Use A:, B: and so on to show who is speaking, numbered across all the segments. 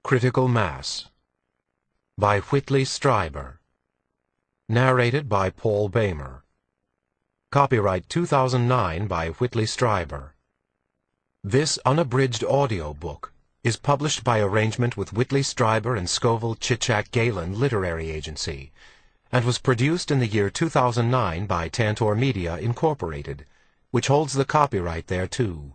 A: Critical Mass by Whitley Strieber. Narrated by Paul Bamer. Copyright 2009 by Whitley Strieber. This unabridged audio book is published by arrangement with Whitley Strieber and Scoville Chichak Galen Literary Agency, and was produced in the year 2009 by Tantor Media, Incorporated, which holds the copyright thereto.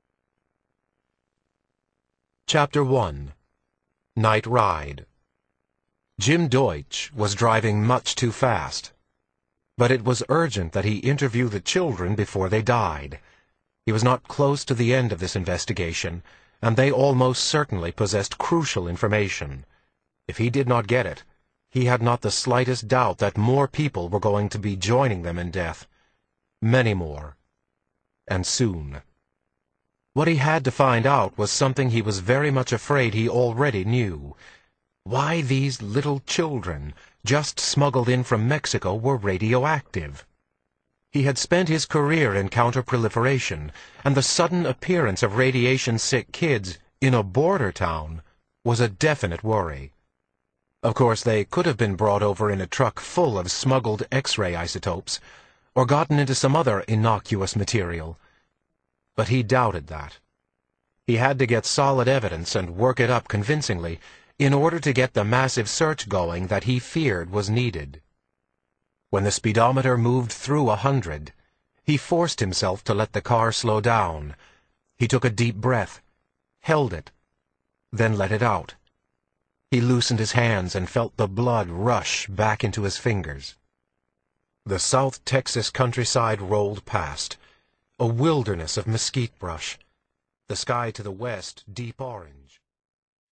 A: Chapter 1. Night Ride. Jim Deutsch was driving much too fast, but it was urgent that he interview the children before they died. He was not close to the end of this investigation, and they almost certainly possessed crucial information. If he did not get it, he had not the slightest doubt that more people were going to be joining them in death. Many more. And soon. What he had to find out was something he was very much afraid he already knew. Why these little children, just smuggled in from Mexico, were radioactive. He had spent his career in counter-proliferation, and the sudden appearance of radiation-sick kids in a border town was a definite worry. Of course, they could have been brought over in a truck full of smuggled X-ray isotopes, or gotten into some other innocuous material. But he doubted that. He had to get solid evidence and work it up convincingly in order to get the massive search going that he feared was needed. When the speedometer moved through 100, he forced himself to let the car slow down. He took a deep breath, held it, then let it out. He loosened his hands and felt the blood rush back into his fingers. The South Texas countryside rolled past, a wilderness of mesquite brush, the sky to the west deep orange.